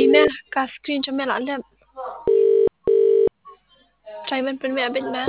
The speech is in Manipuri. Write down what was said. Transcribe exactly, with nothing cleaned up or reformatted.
nè cả screen cho mẹ lại lên trái bên bên mẹ bên mẹ